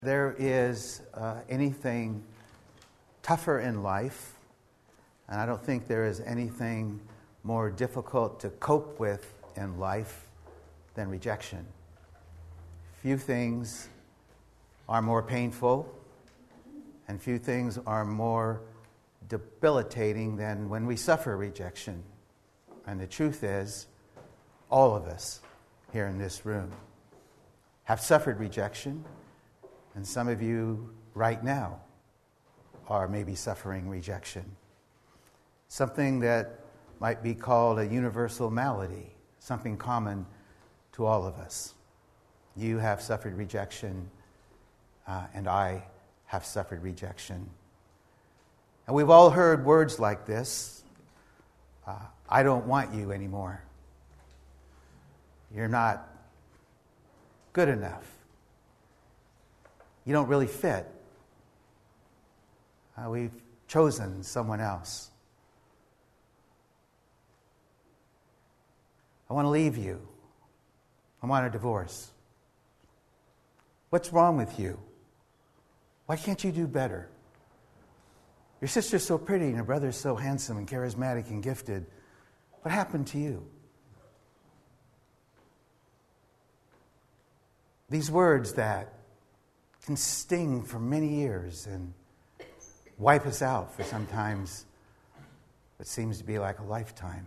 There is anything tougher in life, and I don't think there is anything more difficult to cope with in life than rejection. Few things are more painful, and few things are more debilitating than when we suffer rejection. And the truth is, all of us here in this room have suffered rejection. And some of you right now are maybe suffering rejection. Something that might be called a universal malady, something common to all of us. You have suffered rejection, and I have suffered rejection. And we've all heard words like this. I don't want you anymore. You're not good enough. You don't really fit. We've chosen someone else. I want to leave you. I want a divorce. What's wrong with you? Why can't you do better? Your sister's so pretty and your brother's so handsome and charismatic and gifted. What happened to you? These words that can sting for many years and wipe us out for sometimes what seems to be like a lifetime.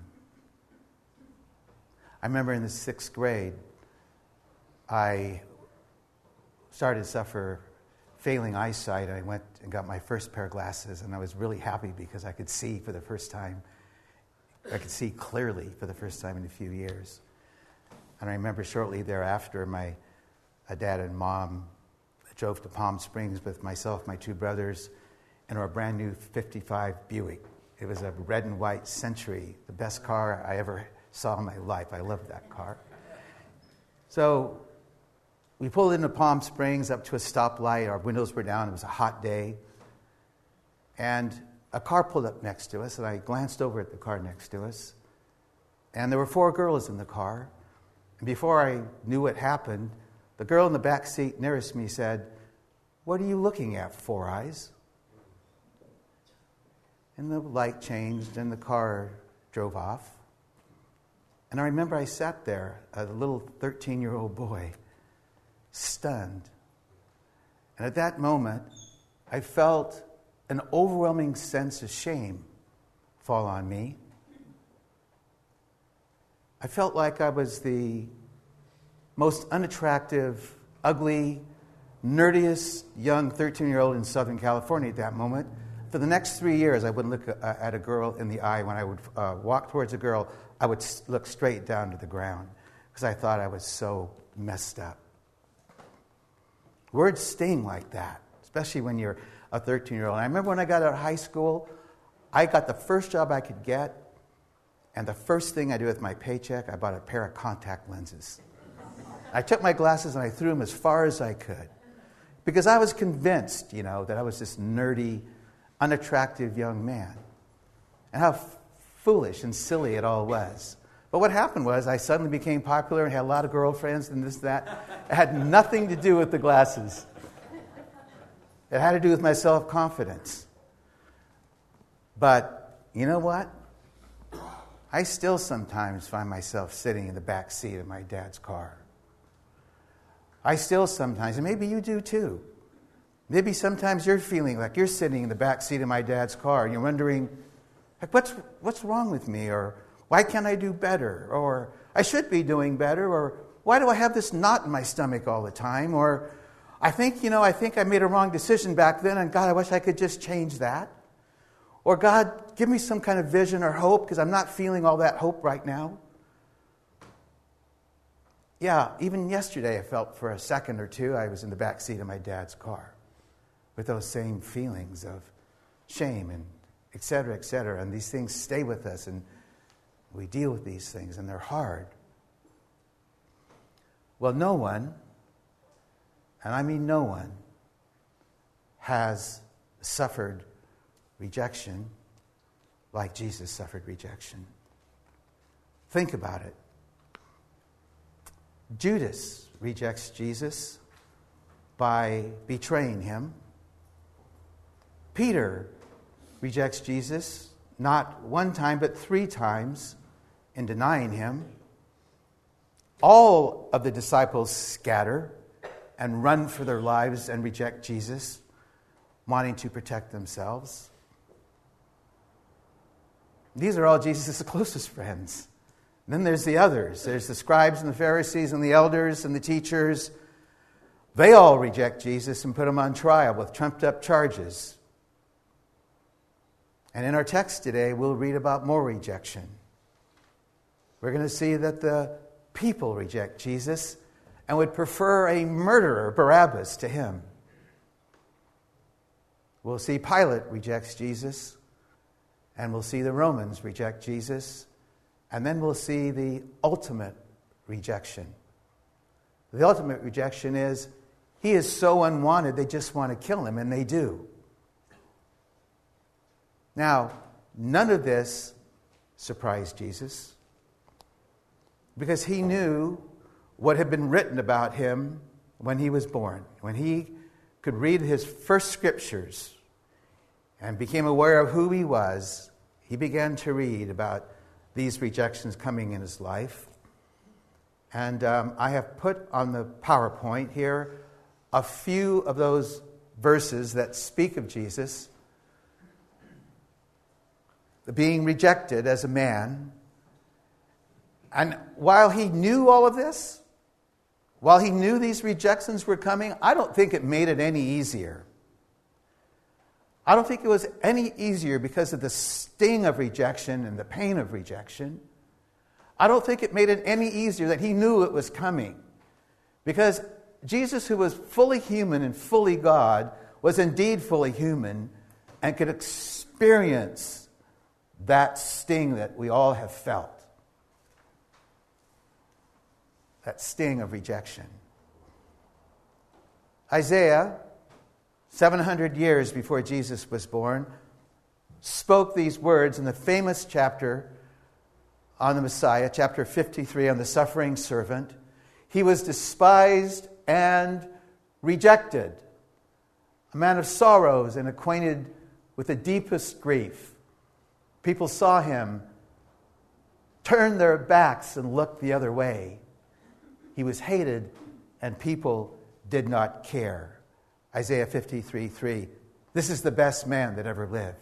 I remember in the 6th grade, I started to suffer failing eyesight. I went and got my first pair of glasses, and I was really happy because I could see for the first time. I could see clearly for the first time in a few years. And I remember shortly thereafter, my dad and mom drove to Palm Springs with myself, my 2 brothers, in our brand new 55 Buick. It was a red and white Century, the best car I ever saw in my life. I loved that car. So we pulled into Palm Springs up to a stoplight. Our windows were down. It was a hot day. And a car pulled up next to us, and I glanced over at the car next to us. And there were 4 girls in the car. And before I knew what happened, the girl in the back seat nearest me said, "What are you looking at, Four Eyes?" And the light changed and the car drove off. And I remember I sat there, a little 13-year-old boy, stunned. And at that moment, I felt an overwhelming sense of shame fall on me. I felt like I was the most unattractive, ugly, nerdiest young 13-year-old in Southern California at that moment. For the next 3 years, I wouldn't look at a girl in the eye. When I would walk towards a girl, I would look straight down to the ground because I thought I was so messed up. Words sting like that, especially when you're a 13-year-old. I remember when I got out of high school, I got the first job I could get, and the first thing I did with my paycheck, I bought a pair of contact lenses. I took my glasses and I threw them as far as I could because I was convinced, that I was this nerdy, unattractive young man and how foolish and silly it all was. But what happened was I suddenly became popular and had a lot of girlfriends and this, that. It had nothing to do with the glasses. It had to do with my self-confidence. But you know what? I still sometimes find myself sitting in the back seat of my dad's car. I still sometimes, and maybe you do too, maybe sometimes you're feeling like you're sitting in the back seat of my dad's car and you're wondering, like, what's wrong with me? Or why can't I do better? Or I should be doing better? Or why do I have this knot in my stomach all the time? Or I think I made a wrong decision back then, and God, I wish I could just change that. Or God, give me some kind of vision or hope because I'm not feeling all that hope right now. Yeah, even yesterday I felt for a second or two I was in the back seat of my dad's car with those same feelings of shame and et cetera, and these things stay with us and we deal with these things and they're hard. Well, no one, and I mean no one, has suffered rejection like Jesus suffered rejection. Think about it. Judas rejects Jesus. by betraying him. Peter rejects Jesus not one time but 3 times in denying him. All of the disciples scatter and run for their lives and reject Jesus, wanting to protect themselves. These are all Jesus' closest friends. Then there's the others. There's the scribes and the Pharisees and the elders and the teachers. They all reject Jesus and put him on trial with trumped-up charges. And in our text today, we'll read about more rejection. We're going to see that the people reject Jesus and would prefer a murderer, Barabbas, to him. We'll see Pilate rejects Jesus, and we'll see the Romans reject Jesus, and then we'll see the ultimate rejection. The ultimate rejection is, he is so unwanted, they just want to kill him, and they do. Now, none of this surprised Jesus, because he knew what had been written about him when he was born. When he could read his first scriptures and became aware of who he was, he began to read about these rejections coming in his life. And I have put on the PowerPoint here a few of those verses that speak of Jesus being rejected as a man. And while he knew all of this, while he knew these rejections were coming, I don't think it made it any easier. I don't think it was any easier because of the sting of rejection and the pain of rejection. I don't think it made it any easier that he knew it was coming. Because Jesus, who was fully human and fully God, was indeed fully human and could experience that sting that we all have felt. That sting of rejection. Isaiah, 700 years before Jesus was born, spoke these words in the famous chapter on the Messiah, chapter 53, on the suffering servant. He was despised and rejected, a man of sorrows and acquainted with the deepest grief. People saw him, turned their backs and looked the other way. He was hated, and people did not care. Isaiah 53:3. This is the best man that ever lived.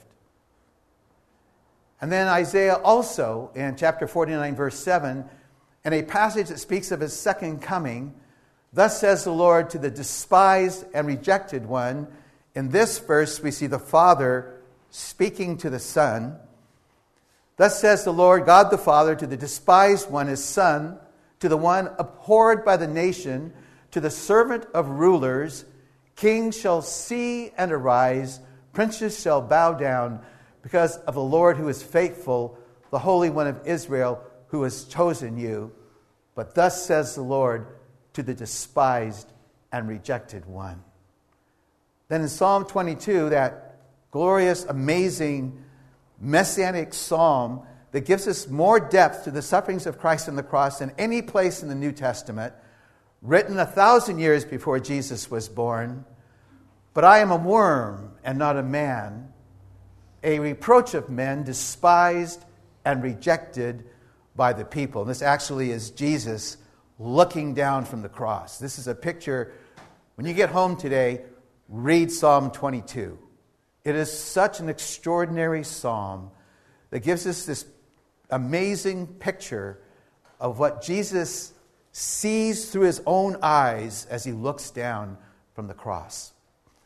And then Isaiah also, in chapter 49, verse 7, in a passage that speaks of his second coming, thus says the Lord to the despised and rejected one. In this verse, we see the Father speaking to the Son. Thus says the Lord God the Father to the despised one, his Son, to the one abhorred by the nation, to the servant of rulers. Kings shall see and arise, princes shall bow down, because of the Lord who is faithful, the Holy One of Israel, who has chosen you. But thus says the Lord to the despised and rejected one. Then in Psalm 22, that glorious, amazing, messianic psalm that gives us more depth to the sufferings of Christ on the cross than any place in the New Testament, written 1,000 years before Jesus was born. But I am a worm and not a man, a reproach of men, despised and rejected by the people. And this actually is Jesus looking down from the cross. This is a picture. When you get home today, read Psalm 22. It is such an extraordinary psalm that gives us this amazing picture of what Jesus sees through his own eyes as he looks down from the cross.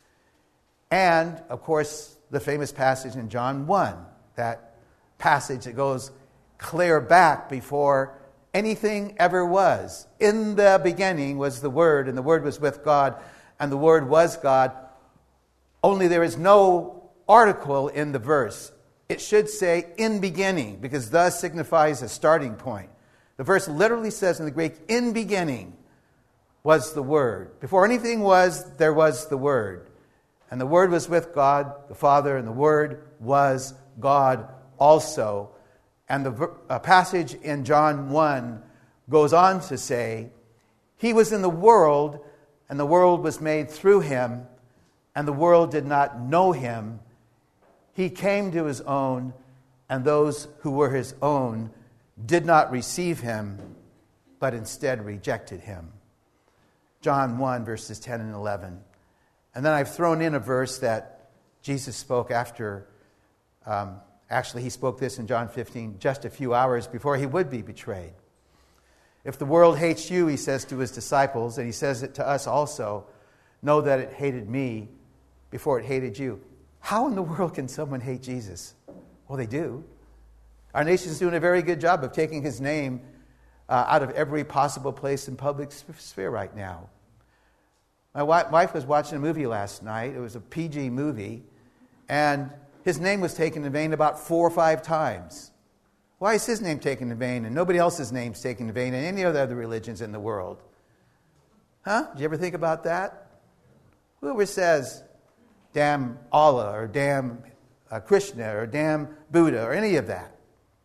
And, of course, the famous passage in John 1, that passage that goes clear back before anything ever was. In the beginning was the Word, and the Word was with God, and the Word was God. Only there is no article in the verse. It should say in beginning, because thus signifies a starting point. The verse literally says in the Greek, in beginning was the Word. Before anything was, there was the Word. And the Word was with God, the Father, and the Word was God also. And the passage in John 1 goes on to say, He was in the world, and the world was made through him, and the world did not know him. He came to his own, and those who were his own did not receive him, but instead rejected him. John 1, verses 10 and 11. And then I've thrown in a verse that Jesus spoke after. Actually, he spoke this in John 15 just a few hours before he would be betrayed. If the world hates you, he says to his disciples, and he says it to us also, know that it hated me before it hated you. How in the world can someone hate Jesus? Well, they do. Our nation's doing a very good job of taking his name out of every possible place in public sphere right now. My wife was watching a movie last night. It was a PG movie, and his name was taken in vain about 4 or 5 times. Why is his name taken in vain and nobody else's name's taken in vain in any of the other religions in the world? Huh? Did you ever think about that? Whoever says, damn Allah, or damn Krishna, or damn Buddha, or any of that.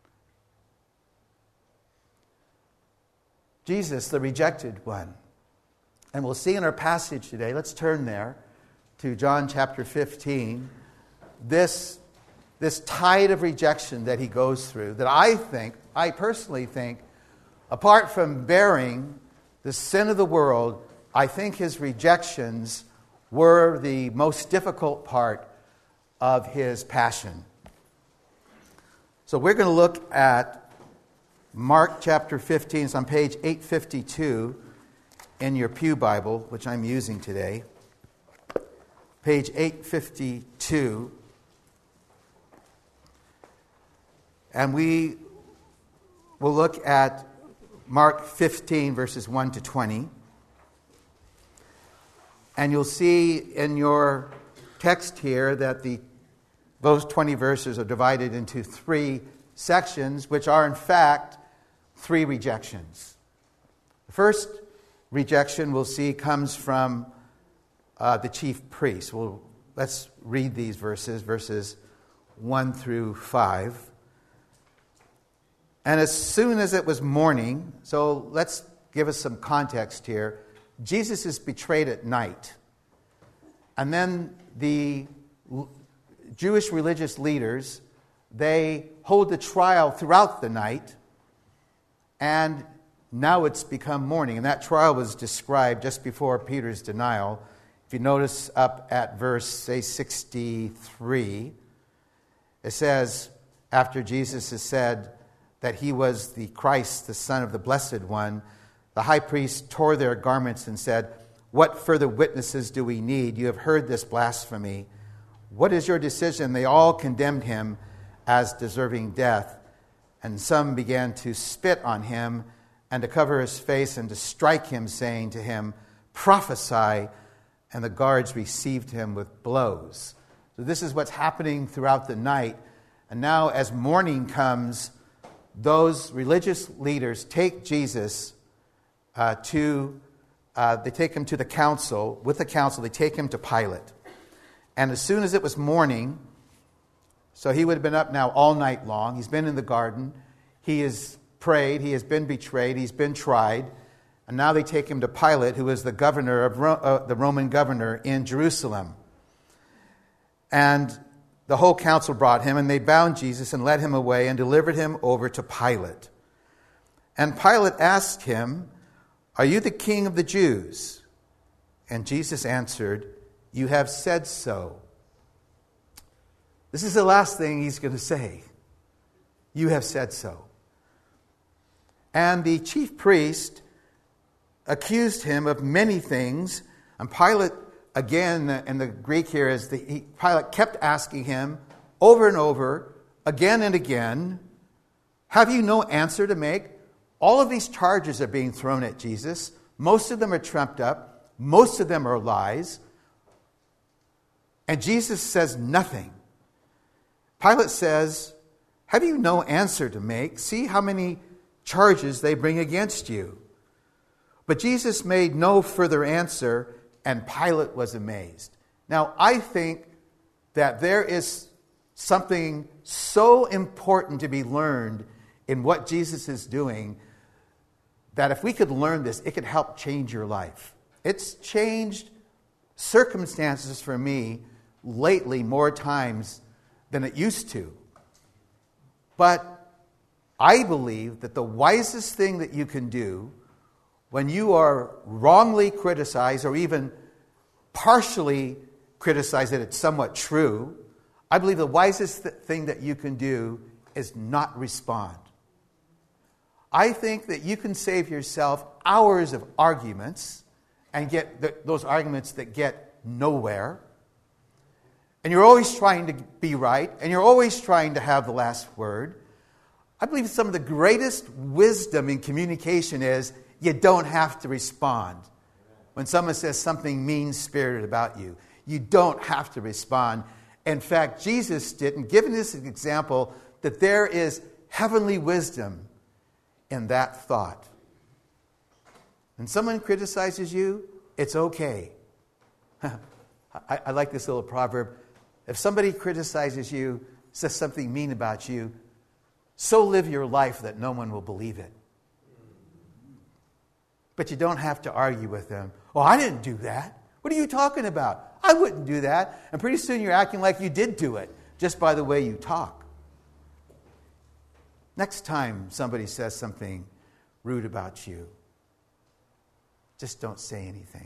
Jesus, the rejected one. And we'll see in our passage today, let's turn there to John chapter 15, this tide of rejection that he goes through, that I personally think, apart from bearing the sin of the world, I think his rejections were the most difficult part of his passion. So we're going to look at Mark chapter 15. It's on page 852 in your Pew Bible, which I'm using today. Page 852. And we will look at Mark 15, verses 1 to 20. And you'll see in your text here that those 20 verses are divided into 3 sections, which are in fact 3 rejections. The first rejection we'll see comes from the chief priest. Let's read these verses 1 through 5. And as soon as it was morning, so let's give us some context here. Jesus is betrayed at night. And then the Jewish religious leaders, they hold the trial throughout the night. And now it's become morning. And that trial was described just before Peter's denial. If you notice up at verse, say, 63, it says, after Jesus has said that he was the Christ, the Son of the Blessed One, the high priest tore their garments and said, what further witnesses do we need? You have heard this blasphemy. What is your decision? They all condemned him as deserving death. And some began to spit on him and to cover his face and to strike him, saying to him, prophesy. And the guards received him with blows. So this is what's happening throughout the night. And now as morning comes, those religious leaders take Jesus they take him to the council. With the council, they take him to Pilate. And as soon as it was morning, so he would have been up now all night long. He's been in the garden. He has prayed. He has been betrayed. He's been tried. And now they take him to Pilate, who is the governor of the Roman governor in Jerusalem. And the whole council brought him, and they bound Jesus and led him away and delivered him over to Pilate. And Pilate asked him, are you the king of the Jews? And Jesus answered, you have said so. This is the last thing he's going to say. You have said so. And the chief priest accused him of many things. And Pilate, again, in the Greek here, Pilate kept asking him over and over, again and again, have you no answer to make? All of these charges are being thrown at Jesus. Most of them are trumped up. Most of them are lies. And Jesus says nothing. Pilate says, have you no answer to make? See how many charges they bring against you. But Jesus made no further answer, and Pilate was amazed. Now, I think that there is something so important to be learned in what Jesus is doing, that if we could learn this, it could help change your life. It's changed circumstances for me lately more times than it used to. But I believe that the wisest thing that you can do when you are wrongly criticized or even partially criticized that it's somewhat true, I believe the wisest thing that you can do is not respond. I think that you can save yourself hours of arguments and get those arguments that get nowhere. And you're always trying to be right, and you're always trying to have the last word. I believe some of the greatest wisdom in communication is you don't have to respond. When someone says something mean-spirited about you, you don't have to respond. In fact, Jesus didn't, given this example that there is heavenly wisdom in that thought. When someone criticizes you, it's okay. I like this little proverb. If somebody criticizes you, says something mean about you, so live your life that no one will believe it. But you don't have to argue with them. Oh, I didn't do that. What are you talking about? I wouldn't do that. And pretty soon you're acting like you did do it, just by the way you talk. Next time somebody says something rude about you, just don't say anything.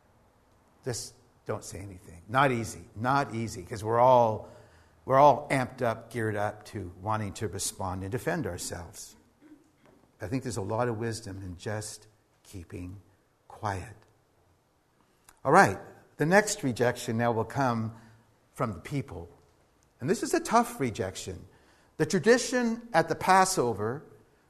Just don't say anything. Not easy, because we're all amped up, geared up to wanting to respond and defend ourselves. I think there's a lot of wisdom in just keeping quiet. All right, the next rejection now will come from the people. And this is a tough rejection. The tradition at the Passover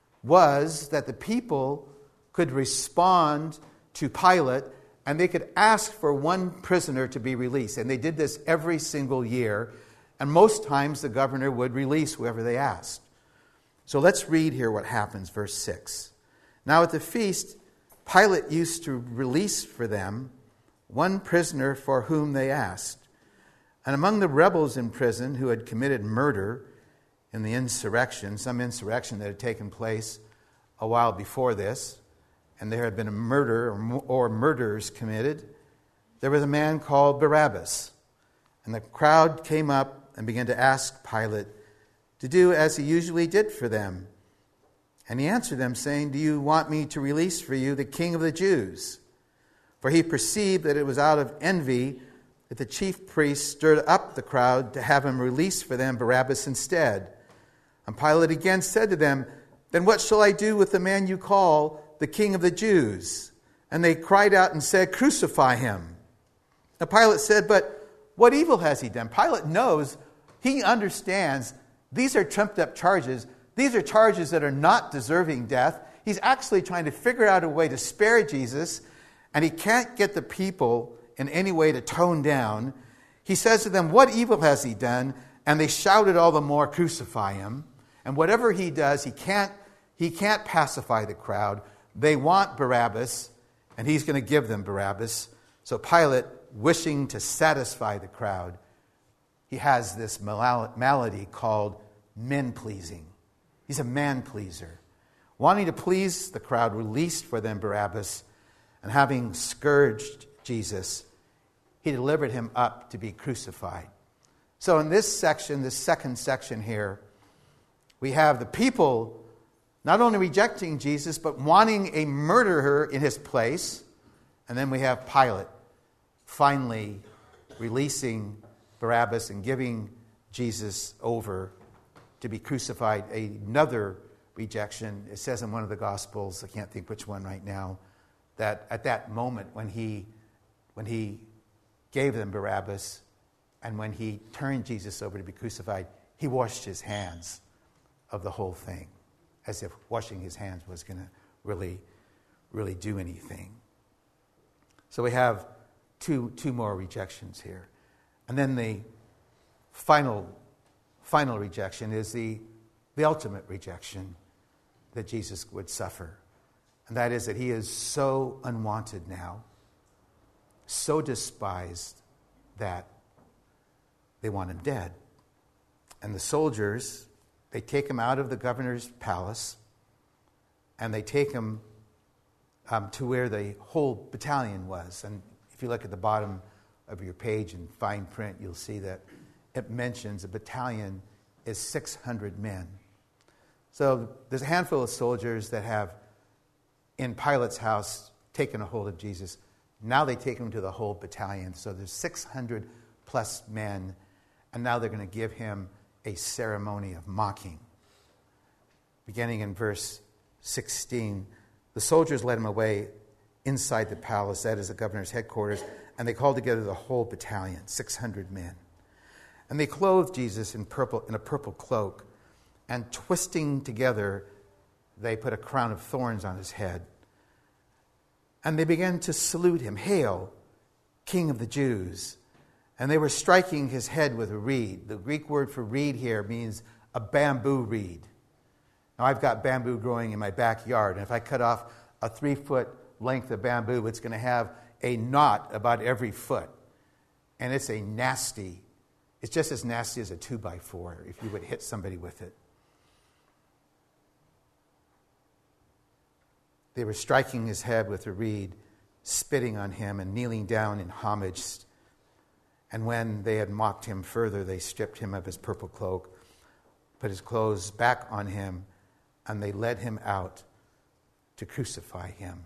was that the people could respond to Pilate and they could ask for one prisoner to be released. And they did this every single year. And most times the governor would release whoever they asked. So let's read here what happens, verse 6. Now at the feast, Pilate used to release for them one prisoner for whom they asked. And among the rebels in prison who had committed murder in the insurrection, some insurrection that had taken place a while before this, and there had been a murder or murders committed, there was a man called Barabbas. And the crowd came up and began to ask Pilate to do as he usually did for them. And he answered them, saying, "Do you want me to release for you the King of the Jews?" For he perceived that it was out of envy that the chief priests stirred up the crowd to have him release for them Barabbas instead. And Pilate again said to them, "Then what shall I do with the man you call the King of the Jews?" And they cried out and said, "Crucify him." Now Pilate said, "But what evil has he done?" Pilate knows, he understands, these are trumped up charges. These are charges that are not deserving death. He's actually trying to figure out a way to spare Jesus, and he can't get the people in any way to tone down. He says to them, "What evil has he done?" And they shouted all the more, "Crucify him." And whatever he does, he can't pacify the crowd. They want Barabbas, and he's going to give them Barabbas. So Pilate, wishing to satisfy the crowd, he has this malady called men-pleasing. He's a man-pleaser. Wanting to please the crowd, released for them Barabbas, and having scourged Jesus, he delivered him up to be crucified. So in this section, this second section here, we have the people not only rejecting Jesus, but wanting a murderer in his place. And then we have Pilate finally releasing Barabbas and giving Jesus over to be crucified. Another rejection. It says in one of the Gospels, I can't think which one right now, that at that moment when he gave them Barabbas and when he turned Jesus over to be crucified, he washed his hands of the whole thing, as if washing his hands was going to really do anything. So we have two more rejections here. And then the final rejection is the ultimate rejection that Jesus would suffer. And that is that he is so unwanted now, so despised that they want him dead. And the soldiers, they take him out of the governor's palace and they take him to where the whole battalion was. And if you look at the bottom of your page in fine print, you'll see that it mentions a battalion is 600 men. So there's a handful of soldiers that have, in Pilate's house, taken a hold of Jesus. Now they take him to the whole battalion. So there's 600 plus men, and now they're going to give him a ceremony of mocking. Beginning in verse 16, the soldiers led him away inside the palace, that is the governor's headquarters, and they called together the whole battalion, 600 men. And they clothed Jesus in a purple cloak, and twisting together, they put a crown of thorns on his head. And they began to salute him, "Hail, King of the Jews." And they were striking his head with a reed. The Greek word for reed here means a bamboo reed. Now, I've got bamboo growing in my backyard, and if I cut off a 3-foot length of bamboo, it's going to have a knot about every foot. And it's just as nasty as a 2x4 if you would hit somebody with it. They were striking his head with a reed, spitting on him and kneeling down in homage. And when they had mocked him further, they stripped him of his purple cloak, put his clothes back on him, and they led him out to crucify him.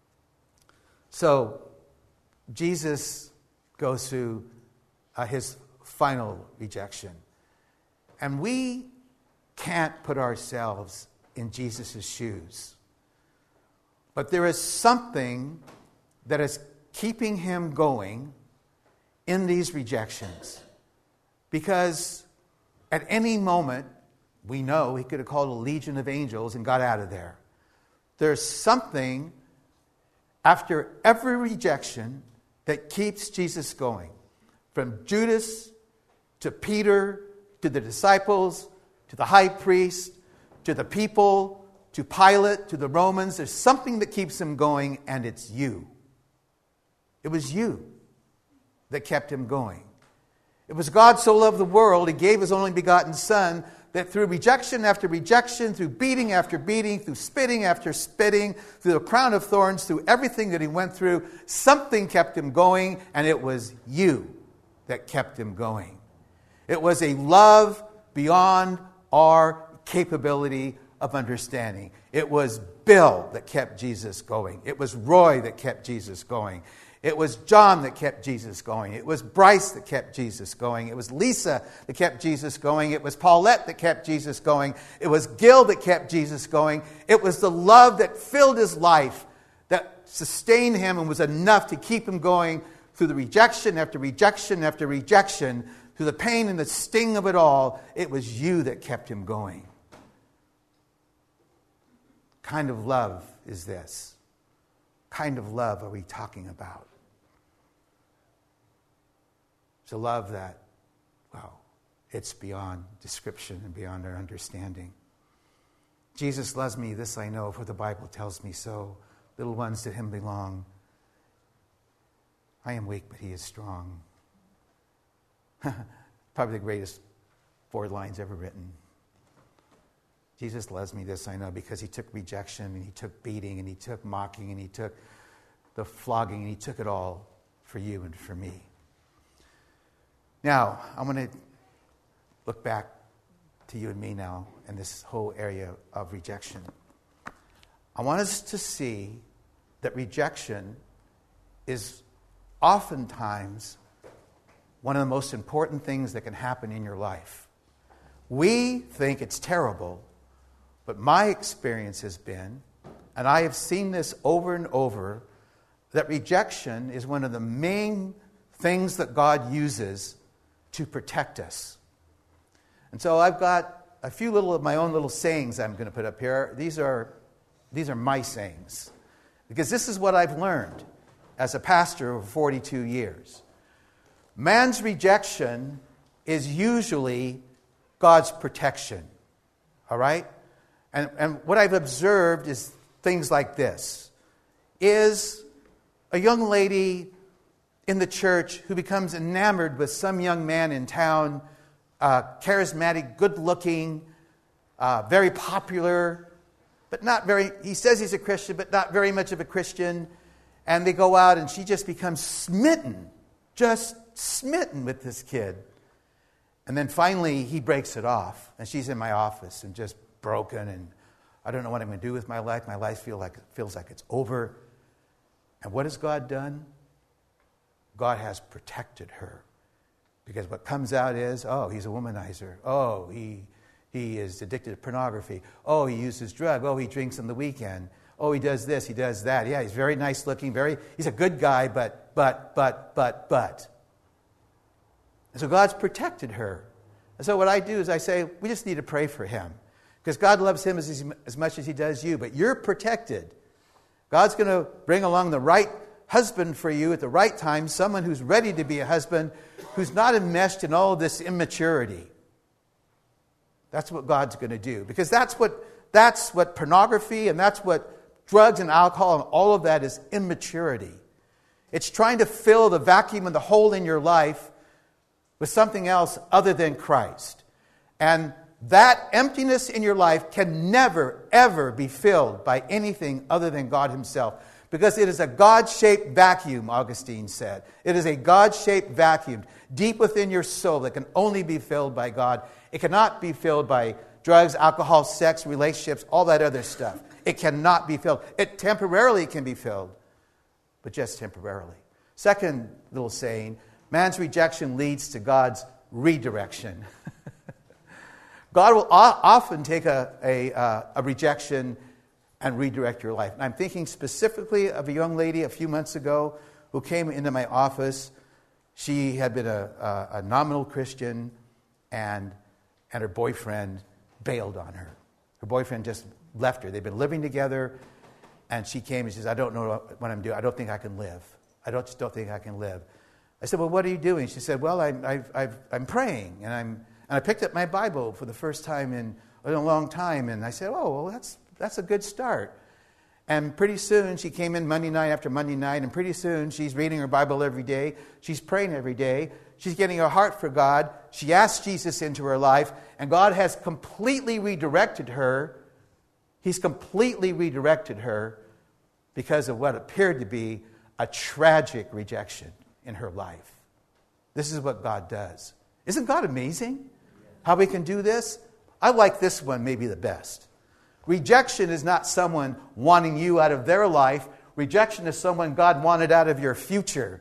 So Jesus goes through his final rejection. And we can't put ourselves in Jesus' shoes. But there is something that is keeping him going in these rejections. Because at any moment, we know he could have called a legion of angels and got out of there. There's something after every rejection that keeps Jesus going. From Judas to Peter to the disciples to the high priest to the people to Pilate, to the Romans, there's something that keeps him going, and it's you. It was you that kept him going. It was God so loved the world, he gave his only begotten Son, that through rejection after rejection, through beating after beating, through spitting after spitting, through the crown of thorns, through everything that he went through, something kept him going, and it was you that kept him going. It was a love beyond our capability of understanding. It was Bill that kept Jesus going. It was Roy that kept Jesus going. It was John that kept Jesus going. It was Bryce that kept Jesus going. It was Lisa that kept Jesus going. It was Paulette that kept Jesus going. It was Gil that kept Jesus going. It was the love that filled his life, that sustained him and was enough to keep him going through the rejection after rejection after rejection, through the pain and the sting of it all. It was you that kept him going. Kind of love is this? Kind of love are we talking about? It's a love that, well, it's beyond description and beyond our understanding. Jesus loves me, this I know, for the Bible tells me so. Little ones to him belong. I am weak, but he is strong. Probably the greatest 4 lines ever written. Jesus loves me, this I know, because he took rejection and he took beating and he took mocking and he took the flogging and he took it all for you and for me. Now, I'm going to look back to you and me now in this whole area of rejection. I want us to see that rejection is oftentimes one of the most important things that can happen in your life. We think it's terrible, but my experience has been, and I have seen this over and over, that rejection is one of the main things that God uses to protect us. And so I've got a few little of my own little sayings I'm going to put up here. These are my sayings, because this is what I've learned as a pastor over 42 years. Man's rejection is usually God's protection. All right? And what I've observed is things like this. Is a young lady in the church who becomes enamored with some young man in town, charismatic, good-looking, very popular, but not very, he says he's a Christian, but not very much of a Christian. And they go out and she just becomes smitten, just smitten with this kid. And then finally he breaks it off. And she's in my office and just broken. And I don't know what I'm going to do with my life. My life feels like it's over. And what has God done? God has protected her. Because what comes out is, oh, he's a womanizer. Oh, he is addicted to pornography. Oh, he uses drugs. Oh, he drinks on the weekend. Oh, he does this, he does that. Yeah, he's very nice looking, he's a good guy, but. And so God's protected her. And so what I do is I say, we just need to pray for him. Because God loves him as much as he does you, but you're protected. God's going to bring along the right husband for you at the right time, someone who's ready to be a husband, who's not enmeshed in all this immaturity. That's what God's going to do. Because that's what pornography and that's what drugs and alcohol and all of that is, immaturity. It's trying to fill the vacuum and the hole in your life with something else other than Christ. And that emptiness in your life can never, ever be filled by anything other than God himself. Because it is a God-shaped vacuum, Augustine said. It is a God-shaped vacuum deep within your soul that can only be filled by God. It cannot be filled by drugs, alcohol, sex, relationships, all that other stuff. It cannot be filled. It temporarily can be filled, but just temporarily. Second little saying, man's rejection leads to God's redirection. God will often take a rejection and redirect your life. And I'm thinking specifically of a young lady a few months ago who came into my office. She had been a nominal Christian, and her boyfriend bailed on her. Her boyfriend just left her. They'd been living together, and she came and she says, I don't know what I'm doing. I don't think I can live. Just don't think I can live. I said, well, what are you doing? She said, well, I'm praying, and I picked up my Bible for the first time in a long time, and I said, oh, well, that's a good start. And pretty soon, she came in Monday night after Monday night, and pretty soon, she's reading her Bible every day. She's praying every day. She's getting her heart for God. She asked Jesus into her life, and God has completely redirected her. He's completely redirected her because of what appeared to be a tragic rejection in her life. This is what God does. Isn't God amazing? How we can do this? I like this one maybe the best. Rejection is not someone wanting you out of their life. Rejection is someone God wanted out of your future.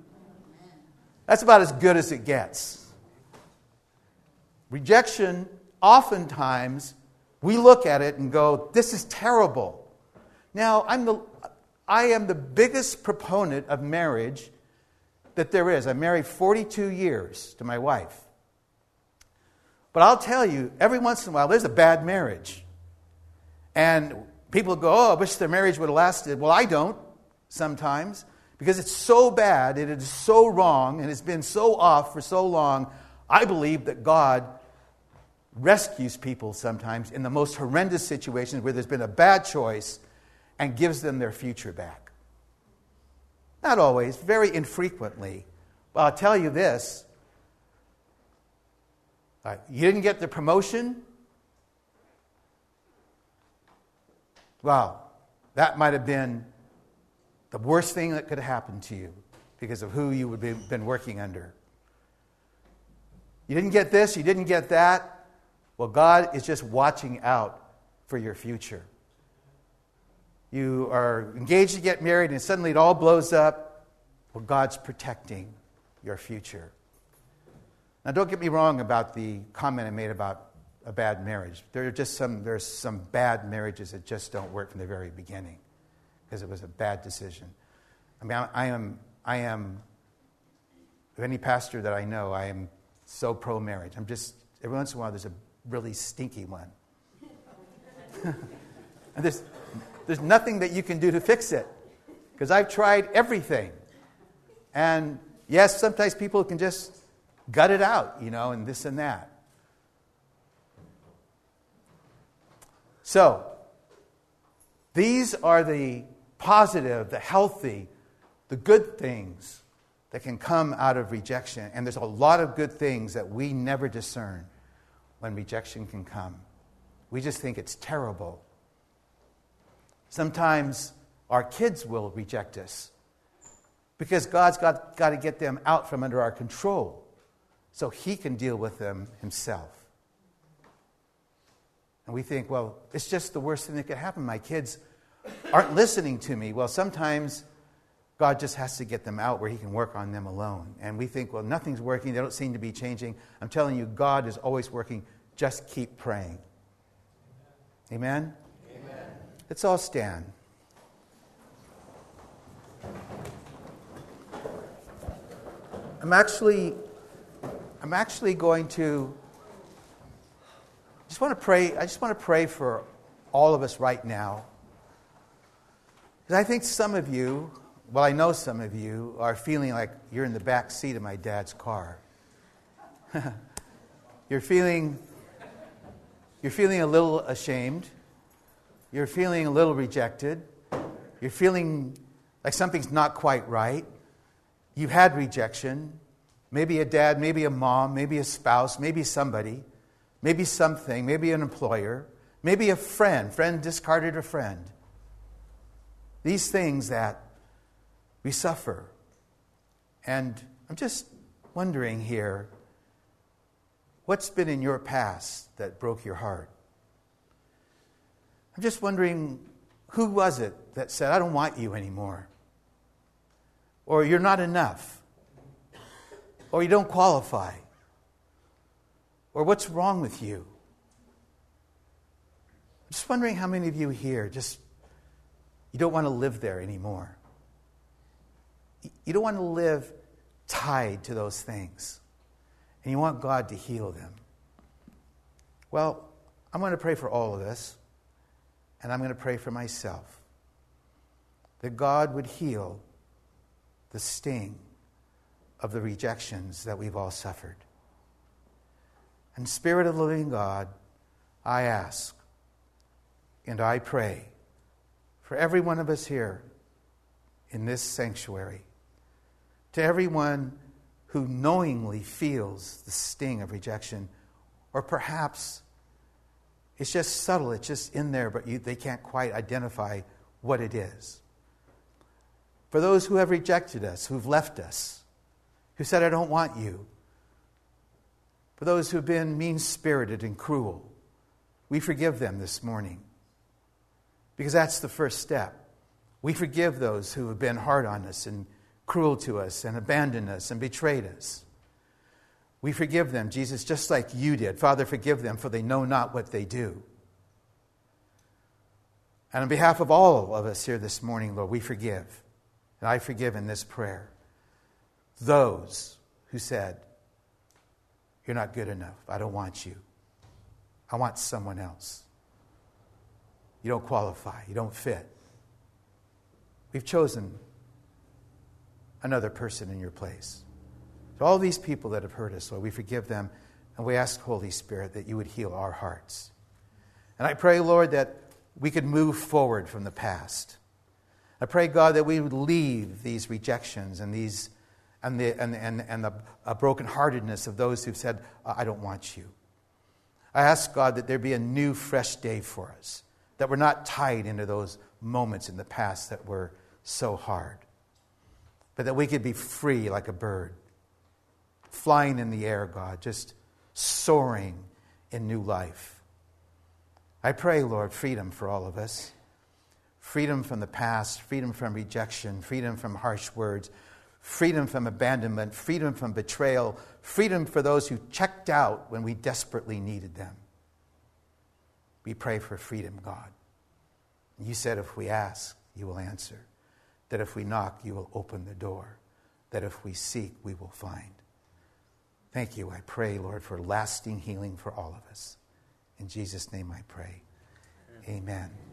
That's about as good as it gets. Rejection, oftentimes, we look at it and go, this is terrible. Now, I am the biggest proponent of marriage that there is. I'm married 42 years to my wife. But I'll tell you, every once in a while, there's a bad marriage. And people go, oh, I wish their marriage would have lasted. Well, I don't sometimes, because it's so bad and it is so wrong and it's been so off for so long. I believe that God rescues people sometimes in the most horrendous situations where there's been a bad choice and gives them their future back. Not always, very infrequently. But I'll tell you this. You didn't get the promotion? Wow, that might have been the worst thing that could have happened to you because of who you would have been working under. You didn't get this, you didn't get that. Well, God is just watching out for your future. You are engaged to get married and suddenly it all blows up. Well, God's protecting your future. Now, don't get me wrong about the comment I made about a bad marriage. There's some bad marriages that just don't work from the very beginning because it was a bad decision. I mean, I am, of any pastor that I know, I am so pro-marriage. I'm just, every once in a while, there's a really stinky one. And there's nothing that you can do to fix it because I've tried everything. And yes, sometimes people can just gut it out, and this and that. So, these are the positive, the healthy, the good things that can come out of rejection. And there's a lot of good things that we never discern when rejection can come. We just think it's terrible. Sometimes our kids will reject us because God's got to get them out from under our control so He can deal with them Himself. And we think, well, it's just the worst thing that could happen. My kids aren't listening to me. Well, sometimes God just has to get them out where He can work on them alone. And we think, well, nothing's working. They don't seem to be changing. I'm telling you, God is always working. Just keep praying. Amen? Amen. Let's all stand. I'm actually going to I just want to pray for all of us right now. Because I think some of you, well, I know some of you are feeling like you're in the back seat of my dad's car. You're feeling a little ashamed. You're feeling a little rejected. You're feeling like something's not quite right. You've had rejection. Maybe a dad, maybe a mom, maybe a spouse, maybe somebody, maybe something, maybe an employer, maybe a friend discarded a friend. These things that we suffer. And I'm just wondering here, what's been in your past that broke your heart? I'm just wondering, who was it that said, I don't want you anymore? Or you're not enough? Or you don't qualify? Or what's wrong with you? I'm just wondering how many of you here you don't want to live there anymore. You don't want to live tied to those things. And you want God to heal them. Well, I'm going to pray for all of us. And I'm going to pray for myself. That God would heal the sting of the rejections that we've all suffered. And Spirit of the living God, I ask and I pray for every one of us here in this sanctuary, to everyone who knowingly feels the sting of rejection, or perhaps it's just subtle, it's just in there, but they can't quite identify what it is. For those who have rejected us, who've left us, who said, I don't want you. For those who've been mean-spirited and cruel, we forgive them this morning. Because that's the first step. We forgive those who have been hard on us and cruel to us and abandoned us and betrayed us. We forgive them, Jesus, just like you did. Father, forgive them, for they know not what they do. And on behalf of all of us here this morning, Lord, we forgive. And I forgive in this prayer those who said, you're not good enough. I don't want you. I want someone else. You don't qualify. You don't fit. We've chosen another person in your place. To all these people that have hurt us, Lord, we forgive them, and we ask, Holy Spirit, that you would heal our hearts. And I pray, Lord, that we could move forward from the past. I pray, God, that we would leave these rejections and the brokenheartedness of those who've said, I don't want you. I ask, God, that there be a new, fresh day for us, that we're not tied into those moments in the past that were so hard, but that we could be free like a bird, flying in the air, God, just soaring in new life. I pray, Lord, freedom for all of us. Freedom from the past, freedom from rejection, freedom from harsh words, freedom from abandonment, freedom from betrayal, freedom for those who checked out when we desperately needed them. We pray for freedom, God. You said if we ask, you will answer. That if we knock, you will open the door. That if we seek, we will find. Thank you, I pray, Lord, for lasting healing for all of us. In Jesus' name I pray. Amen.